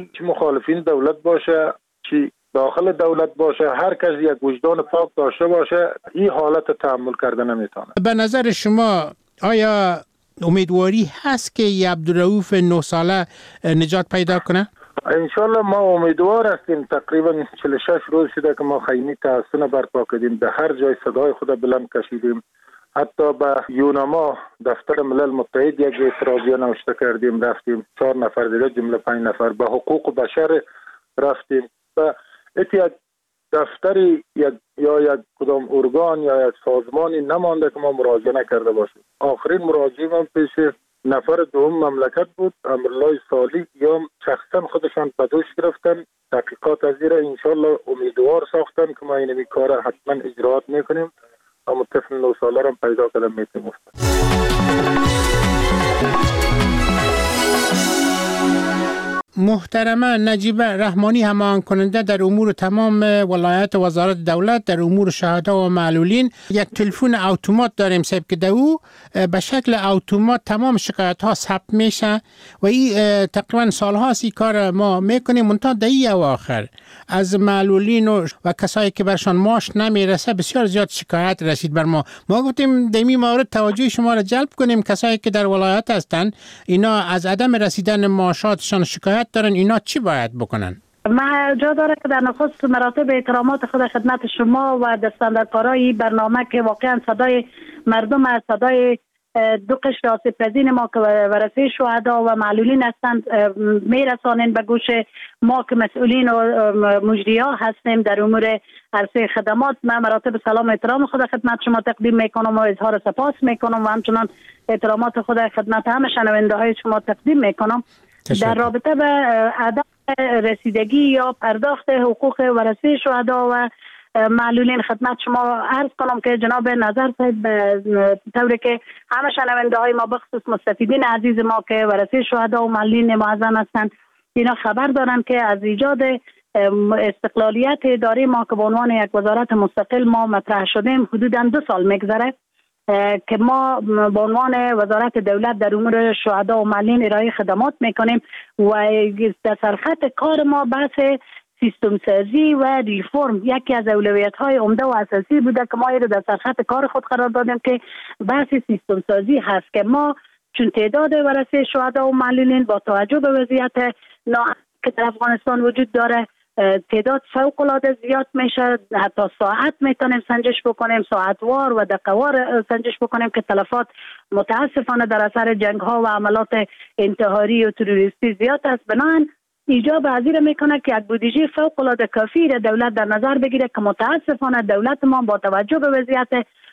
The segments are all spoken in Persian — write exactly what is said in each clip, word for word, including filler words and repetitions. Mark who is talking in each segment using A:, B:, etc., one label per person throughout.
A: این چه مخالفین دولت باشه چی داخل دولت باشه، هر کس یک وجدان پاک داشته باشه این حالت تحمل کرده نمیتونه.
B: به نظر شما آیا امیدواری هست که عبدالرؤوف نه ساله نجات پیدا کنه؟
A: انشالله ما امیدوار هستیم. تقریبا چهل و شش روز شده که ما خیمی تحسن برپا کردیم، به هر جای صدای خود بلند کشیدیم، حتی به یونما دفتر ملل متحد یک اعتراضیه نوشته کردیم، رفتیم چهار نفر دیگه جمله پنج نفر به حقوق بشر رفتیم و اتیاد دفتری یک یا یک کدام ارگان یا یک سازمانی نمانده که ما مراجعه نکرده باشیم. آخرین مراجعه من پیش نفر دوم مملکت بود، امرالله صالح، یا شخصا خودشان به دوش گرفتن تحقیقات از زیر. انشالله امیدوار ساختن که ما این کار حتما اجراات میکنیم اما طفل نه ساله را پیدا کردن میتونیم.
B: محترمه نجیبه رحمانی همان کننده در امور تمام ولایت وزارت دولت در امور شهدا و معلولین، یک تلفن اتومات داریم صاحب که در او به شکل اتومات تمام شکایت ها ثبت میشه و این تقریبا سالهاست این کار ما میکنیم. منتها در این اواخر از معلولین و, و کسایی که برشان معاش نمیرسه بسیار زیاد شکایت رسید بر ما. ما گفتیم در این مورد توجه شما را جلب کنیم، کسایی که در ولایت هستند اینا از عدم رسیدن معاشاتشان شکایت دارن، اینا چی باید بکنن؟
C: ما جا داره که در نخست مراتب احترامات خود خدمت شما و دستاندرکارای برنامه که واقعا صدای مردم از صدای دو قشر آسیب‌پذیر ما که ورثه شهدا و معلولین هستند میرسانین به گوش ما که مسئولین و مجری‌ها هستیم در امور عرصه خدمات. من مراتب سلام احترام خود خدمت شما تقدیم میکنم و اظهار سپاس میکنم و همچنان احترامات خود خدمت همه شنونده های شما تقدیم میکنم. در رابطه به عدم رسیدگی یا پرداخت حقوق ورثه شهدا و معلولین خدمت شما عرض کنم که جناب نظر صاحب به طوری که همه شنونده های ما بخصوص مستفیدین عزیز ما که ورثه شهدا و معلولین معظم هستند اینا خبر دارن که از ایجاد استقلالیت اداره ما که به عنوان یک وزارت مستقل ما مطرح شدیم حدوداً دو سال میگذره که ما به عنوان وزارت دولت در امور شهدا و معلولین ارائه خدمات میکنیم و در سرخط کار ما بحث سیستم سازی و ریفرم یکی از اولویت های عمده و اساسی بوده که ما رو در سرخط کار خود قرار دادیم که بحث سیستم سازی هست که ما چون تعداد ورثه شهدا و معلولین با توجه به وضعیت ناامنی که در افغانستان وجود داره تعداد فوق العاده زیاد میشه، حتی ساعت میتونیم سنجش بکنیم، ساعتوار و دقیقوار سنجش بکنیم که تلفات متاسفانه در اثر جنگ ها و عملات انتحاری و تروریستی زیاد است. بنابراین ایجاب پذیر میکنه که یک بودجه فوق العاده کافی را دولت در نظر بگیره که متاسفانه دولت ما با توجه به وضعیت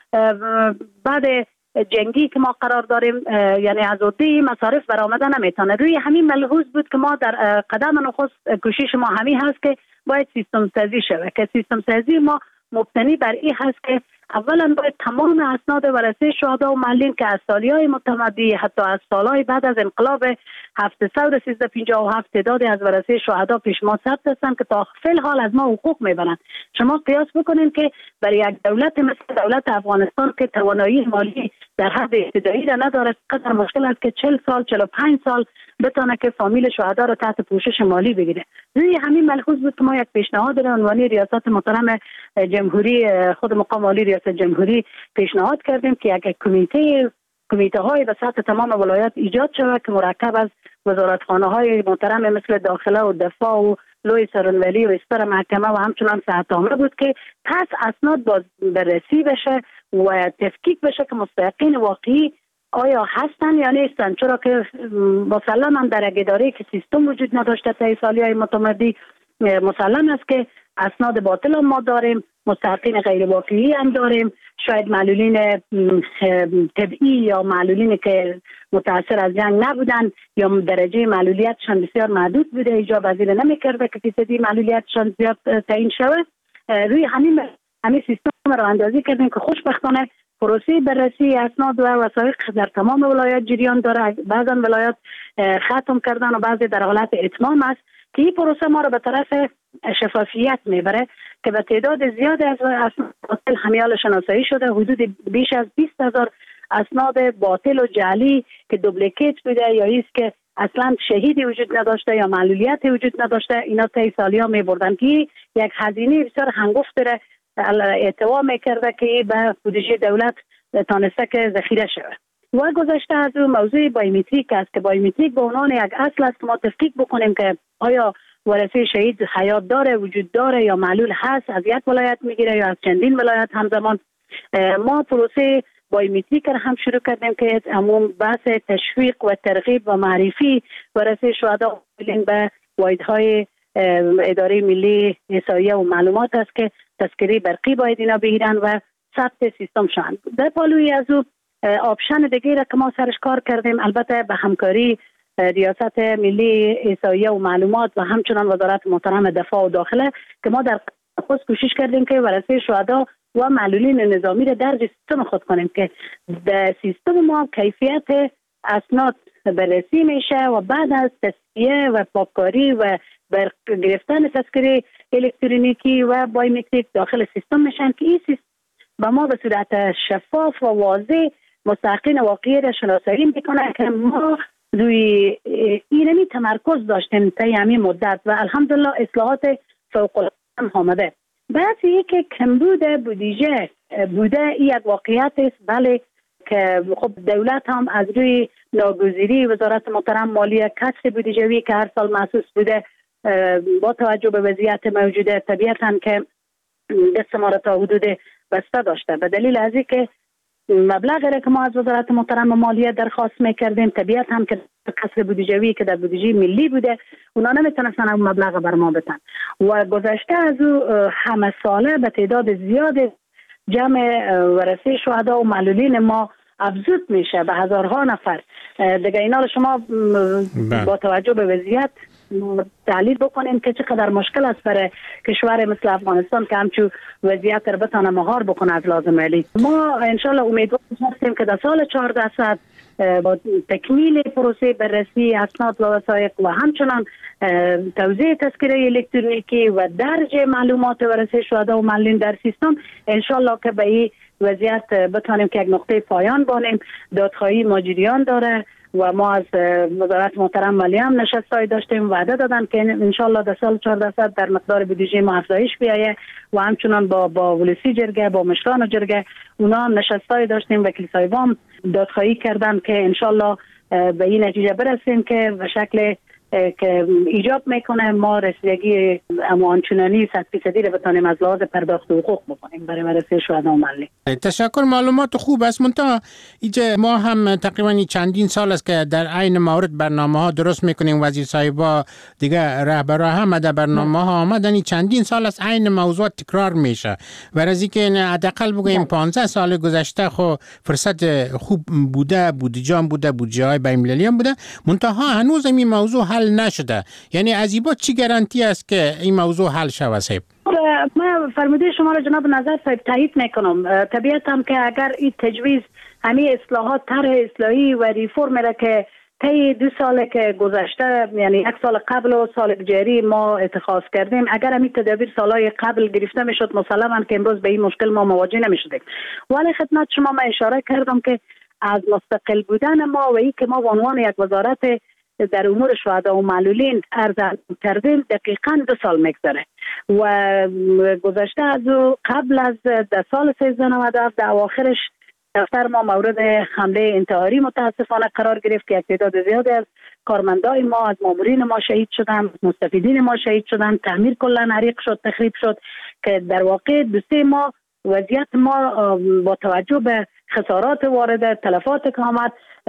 C: بعد جنگی که ما قرار داریم یعنی از عهده مصارف برآمده نمیتونه. روی همین ملحوظ بود که ما در قدم نخست کوشش ما همین هست که باید سیستم سازی شود که سیستم سازی ما مبتنی بر این هست که اولا باید تمام اسناد ورثه شهدا و معلولین که از سالیهای متمدی حتی از سالهای بعد از انقلاب هفتصد و سیزده پنجاه و هفت تعدادی از ورثه شهدا پیش ما ثبت هستند که تا فی الحال از ما حقوق میبرند. شما قیاس بکنین که برای یک دولت مثل دولت افغانستان که توانایی مالی در حد ابتدایی را نداره قدر مشکل است که چهل سال چهل و پنج سال بتونه که فامیل شهدا را تحت پوشش مالی بگیره. روی همین ملحوظ بود که ما یک پیشنهاد را عنوانی ریاست محترم جمهوری خود مقام عالی ریاست جمهوری پیشنهاد کردیم که یک کمیته کمیته های به سطح تمام ولایات ایجاد شود که مرکب از وزارتخانه های محترم مثل داخله و دفاع و لوی سرنولی و استر محکمه و همچنان صحت عامه بود که پس اسناد باز بررسی بشه و تفکیک بشه که مستحقین واقعی آیا هستن یا نیستن، چرا که مسلما در یک اداره که سیستم وجود نداشته طی سالیهای متمدی مسلم است که اسناد باطل هم ما داریم، مستحقین غیر واقعی هم داریم، شاید معلولین طبعی یا معلولین که متاثر از جنگ نبودن یا درجه معلولیتشان بسیار محدود بوده ایجاب پذیر نمی‌کرده که فیصدی معلولیتشان زیاد تعیین شود. روی همین همین سیستم رو اندازی کردیم که خوشبختانه پروسه بررسی اسناد و وثایق در تمام ولایات جریان داره. بعضا ولایات ختم کردن و بعضی در حالت اتمام است که این پروسه ما رو به طرف شفافیت میبره که به تعداد زیاد از اسناد باطل همیال شناسایی شده. حدود بیش از بیست هزار اسناد باطل و جعلی که دوپلیکیت بوده یا ایست که اصلا شهیدی وجود نداشته یا معلولیت وجود نداشته، اینا طی سالیا می بردن که یک هزینه بسیار هنگفت داره اعتوا میکرده که به بودجه دولت تانسته که ذخیره شود. و گذشته از اون موضوع بایومتریک است که بایومتریک به عنوان یک اصل است که ما تفکیک بکنیم که آیا ورثه شهید حیات داره، وجود داره یا معلول هست، از یک ولایت میگیره یا از چندین ولایت همزمان. ما پروسه بایومتریک را هم شروع کردیم که عموم بحث تشویق و ترغیب و معرفی ورثه شهدا به واحدهای اداره ملی احصایه و معلومات است که تذکره برقی باید اینا بگیرن و ثبت سیستم شن. در پالوی از او آپشن دیگه را که ما سرش کار کردیم، البته به همکاری ریاست ملی احصایه و معلومات و همچنان وزارت محترم دفاع و داخله که ما در خود کوشش کردیم که ورثه شهدا و معلولین نظامی را درج سیستم خود کنیم که در سیستم ما کیفیت اسناد بررسی میشه و بعد از تصفیه و پاککاری و گرفتن تذکره الکترونیکی و بایومتریک داخل سیستم میشن که این سیستم با ما به صورت شفاف و واضح مستحقین واقعی را شناسایی میکنه که ما روی اینمی تمرکز داشتیم طی همین مدت و الحمدلله اصلاحات فوق العاده آمده. بعضی که کمبود بودجه بوده این یک واقعیت است، بله، که خب دولت هم از روی ناگزیری وزارت محترم مالیه کسر بودجه‌ای که هر سال محسوس بوده با توجه به وضعیت موجوده طبیعتاً که دست ما را تا حدود بسته داشته. به دلیل از اینکه مبلغی را که ما از وزارت محترم مالیه درخواست میکردیم طبیعت هم که کسر بودجه‌ای که در بودجه ملی بوده اونا نمیتونستن اون مبلغ بر ما بدن و گذشته از او همه ساله به تعداد زیاد جمع ورثه شهدا و معلولین ما افزود میشه به هزارها نفر. دیگه اینا رو شما با توجه به وضعیت تحلیل بکنیم که چقدر مشکل است برای کشور مثل افغانستان که همچون وضعیت رو بتانه مهار بکنه از لازم مالی. ما انشالله امیدوار هستیم که در سال چهارده صد با تکمیل پروسه بررسی اسناد و وثایق و همچنان توزیع تذکره الکترونیکی و درج معلومات ورثه شهدا و معلولین در سیستم انشالله که به این وضعیت بتانیم که یک نقطه پایان بانیم. دادخواهی ماجریان داره و ما از وزارت محترم مالیه هم نشستای داشتیم، وعده دادن که انشالله در سال چهارده صد در مقدار بودجه ما افزایش بیایه و همچنان با با ولسی جرگه با مشران جرگه اونا هم نشستای داشتیم و کلیسایوام دادخواهی کردن که انشالله به این نتیجه برسیم که به شکل که ایجاب میکنه ما رسیدگی امانچنانی صد فیصدی رو بتانیم از لحاظ پرداخت حقوق بکنیم برای ورثه شهدا و معلولین.
B: تشکر، معلومات خوب است. منتها اینجا ما هم تقریبا چندین سال است که در عین مورد برنامه ها درست میکنیم، وزیر صاحبا دیگه رهبرا هم در برنامه ها آمدن، چندین سال است عین موضوع تکرار میشه و از اینکه حداقل بگویم پانزده سال گذشته خو فرصت خوب بوده، بودجه بوده، بودجه های بین المللی هم بوده، منتها هنوز این موضوع حل نشده. یعنی از این با چی گارانتی است که این موضوع حل شود صاحب؟
C: من فرموده شما را جناب نظر صاحب تایید میکنم. طبیعتاً که اگر این تجویز همین اصلاحات طرح اصلاحی و ریفرم را که طی دو سال که گذشته یعنی یک سال قبل و سال جاری ما اتخاذ کردیم، اگر همین تدابیر سالهای قبل گرفته میشد مسلماً که امروز به این مشکل ما مواجه نمیشدیم. ولی خدمت شما من اشاره کردم که از مستقل بودن ما و این که ما به عنوان یک وزارت در امور شهدا و معلولین عرض کردیم دقیقاً دو سال میگذره و گذشته از او قبل از در سال سیزده نود و هفت در اواخرش دفتر ما مورد حمله انتحاری متاسفانه قرار گرفت که یک تعداد زیادی از کارمندای ما، از مامورین ما شهید شدن، مستفیدین ما شهید شدن، تعمیر کلا حریق شد، تخریب شد که در واقع دو سه ماه وضعیت ما با توجه به خسارات وارده، تلفات که آمد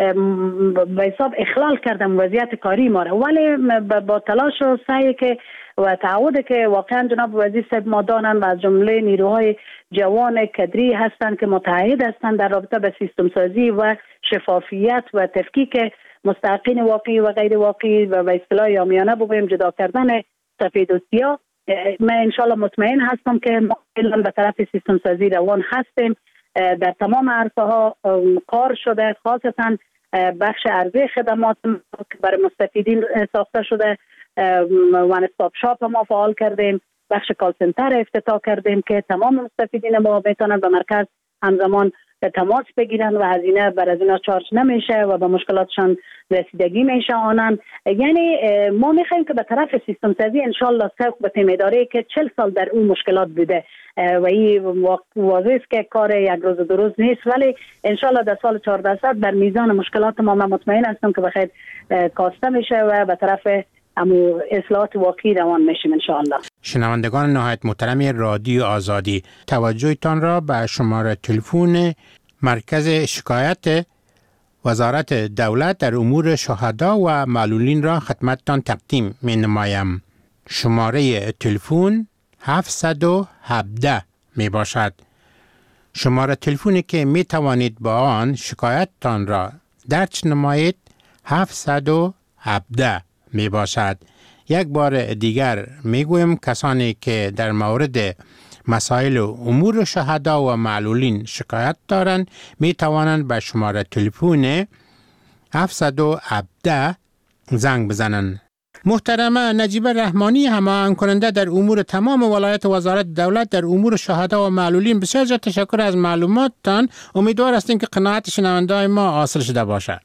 C: به حساب اخلال کردم وضعیت کاری ما را، ولی با تلاش و سعی که و تعهد که واقعا جناب وزیر صاحب ما دانن و از جمله نیروهای جوان کدری هستند که متعهد هستند در رابطه به سیستم سازی و شفافیت و تفکیک مستحقین واقعی و غیر واقعی و به اصطلاح عامیانه بگویم جدا کردن سفید و سیاه. من انشالله مطمئن هستم که ما به طرف سیستم سازی روان هستیم. در تمام عرصه ها کار شده، خاصتا بخش عرضه خدمات برای مستفیدین ساخته شده، وان استاپ شاپ ما فعال کردیم، بخش کال سنتر افتتاح کردیم که تمام مستفیدین ما بتونن به مرکز همزمان تماس بگیرن و هزینه بر از اینا چارج نمیشه و به مشکلاتشان رسیدگی میشه آنان. یعنی ما میخوایم که به طرف سیستم سازی انشالله سوق به تیمیداری که چهل سال در اون مشکلات بوده و این واضح است که کار یک روز دو روز نیست، ولی انشالله در سال چهارده صد بر میزان مشکلات ما من مطمئن هستم که بخیر کاسته میشه و به طرف امو اصلاحات واقعی روان میشیم انشالله.
B: شنوندگان نهایت محترم رادیو آزادی، توجهتان را به شماره تلفن مرکز شکایت وزارت دولت در امور شهدا و معلولین را خدمتتان تقدیم می نمایم. شماره تلفن هفتصد و هفده می باشد. شماره تلفنی که می توانید با آن شکایتتان را درج نمایید هفتصد و هفده می باشد. یک بار دیگر می گویم کسانی که در مورد مسائل و امور شهدا و معلولین شکایت دارند می توانند به شماره تلفن هفتصد و هفده زنگ بزنند. محترمه نجیبه رحمانی، هماهنگ کننده در امور تمام ولایت وزارت دولت در امور شهدا و معلولین، بسیار زیاد تشکر از معلوماتتان. امیدوار هستیم که قناعت شنونده‌های ما حاصل شده باشد.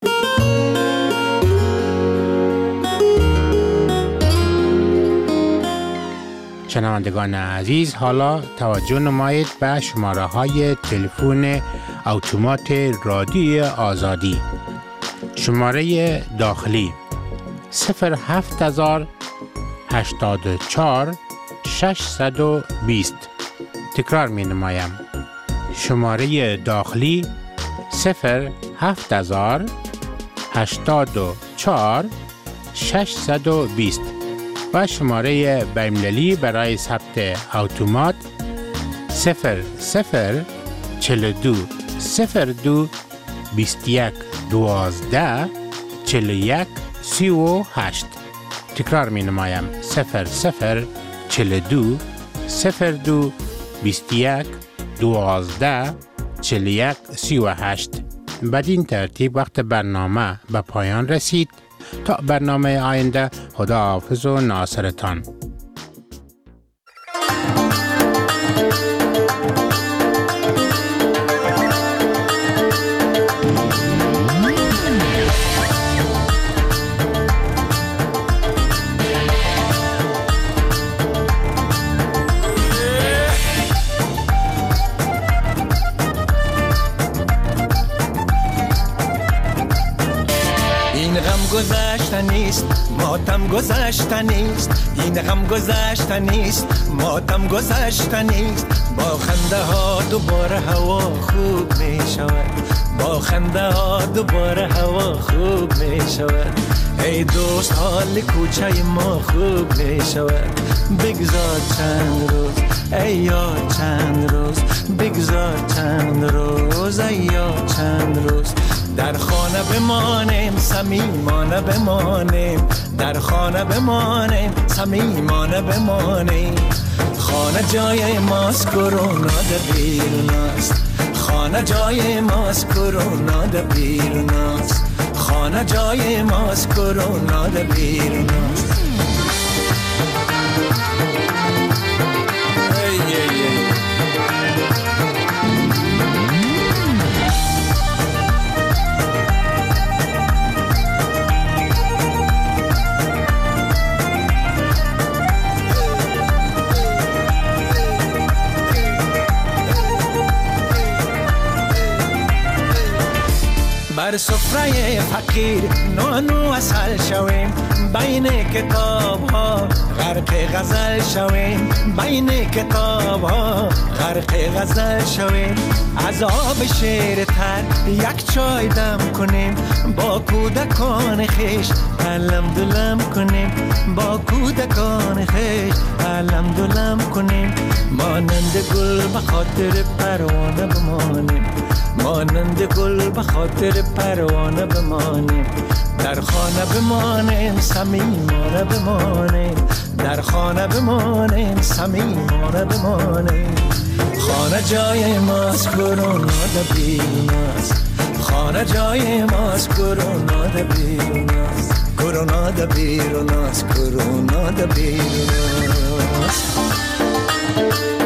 B: شنوندگان عزیز، حالا توجه نمایید به شماره های تلفن اتومات رادیو آزادی. شماره داخلی صفر هفت هزار هشتاد و چهار ششصد و بیست. تکرار می نمایم. شماره داخلی صفر هفت هزار هشتاد و چهار ششصد و بیست و شماره بین‌المللی برای ثبت اتومات صفر صفر چهل و دو صفر دو بیست و یک دوازده چهل و یک سی و هشت. تکرار می نمایم. صفر صفر چهل و دو صفر دو بیست و یک دوازده چهل و یک سی و هشت. بدین ترتیب وقت برنامه به پایان رسید. تا برنامه آینده، خدا حافظ و ناصرتان.
D: گذشته نیست، ماتم گذشته نیست، این غم گذشته نیست، ماتم گذشته نیست. با خنده ها دوباره هوا خوب می شود، با خنده ها دوباره هوا خوب می شود. ای دوست حال کوچه ما خوب می شود. بگذار چند روز ای یاد، چند روز بگذار چند روز ای یاد، چند روز در خانه بمانیم، صمیمانه بمانیم، در خانه بمانیم، صمیمانه بمانیم. خانه جای ماست، کرونا در بیرون است. خانه جای ماست، کرونا در بیرون است. خانه جای ماست، کرونا در بیرون است. بر سفره فقیر نانو اصل شویم، بین کتاب ها غرق غزل شویم، بین کتاب ها غرق غزل شویم. از آب شیر تر یک چای دم کنیم، با کودکان خیش علم دلم کنیم، با کودکان خیش علم دلم کنیم. مانند گل به خاطر پروانه بمانیم، مانند گل به خاطر پروانه بمانیم. در خانه بمانیم، صمیمانه بمانیم، در خانه بمانیم، صمیمانه بمانیم. خانه جای ماست، کرونا در بیرون است. خانه جای ماست، کرونا در بیرون است. کرونا در بیرون است، کرونا در بیرون است.